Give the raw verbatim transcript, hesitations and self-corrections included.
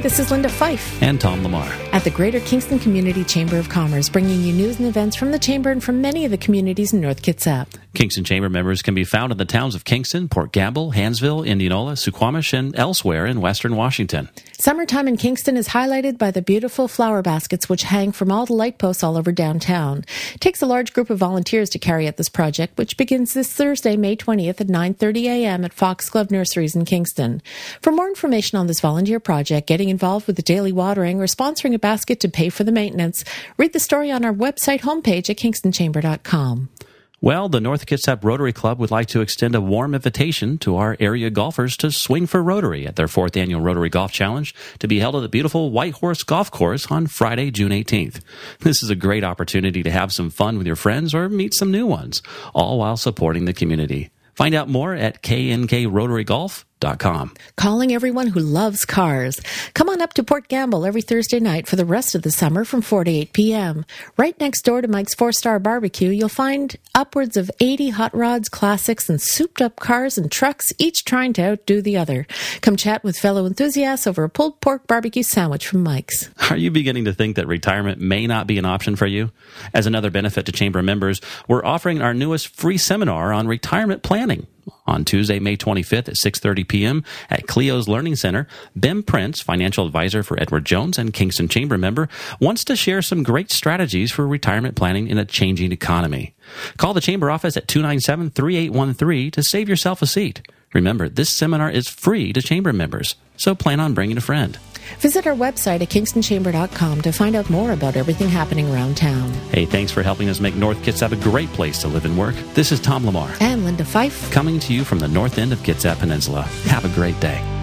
this is Linda Fife. And Tom Lamar. At the Greater Kingston Community Chamber of Commerce, bringing you news and events from the Chamber and from many of the communities in North Kitsap. Kingston Chamber members can be found in the towns of Kingston, Port Gamble, Hansville, Indianola, Suquamish, and elsewhere in western Washington. Summertime in Kingston is highlighted by the beautiful flower baskets which hang from all the light posts all over downtown. It takes a large group of volunteers to carry out this project, which begins this Thursday, May twentieth at nine thirty a.m. at Foxglove Nurseries in Kingston. For more information on this volunteer project, getting involved with the daily watering, or sponsoring a basket to pay for the maintenance, read the story on our website homepage at kingston chamber dot com. Well, the North Kitsap Rotary Club would like to extend a warm invitation to our area golfers to swing for Rotary at their fourth annual Rotary Golf Challenge to be held at the beautiful White Horse Golf Course on Friday, June eighteenth. This is a great opportunity to have some fun with your friends or meet some new ones, all while supporting the community. Find out more at k n k rotary golf dot com. Calling everyone who loves cars. Come on up to Port Gamble every Thursday night for the rest of the summer from four to eight p.m. Right next door to Mike's Four-Star Barbecue, you'll find upwards of eighty hot rods, classics, and souped-up cars and trucks, each trying to outdo the other. Come chat with fellow enthusiasts over a pulled pork barbecue sandwich from Mike's. Are you beginning to think that retirement may not be an option for you? As another benefit to Chamber members, we're offering our newest free seminar on retirement planning. On Tuesday, May twenty-fifth at six thirty p.m. at Cleo's Learning Center, Bim Prince, financial advisor for Edward Jones and Kingston Chamber member, wants to share some great strategies for retirement planning in a changing economy. Call the Chamber office at two nine seven, three eight one three to save yourself a seat. Remember, this seminar is free to Chamber members, so plan on bringing a friend. Visit our website at kingston chamber dot com to find out more about everything happening around town. Hey, thanks for helping us make North Kitsap a great place to live and work. This is Tom Lamar. And Linda Fife. Coming to you from the north end of Kitsap Peninsula. Have a great day.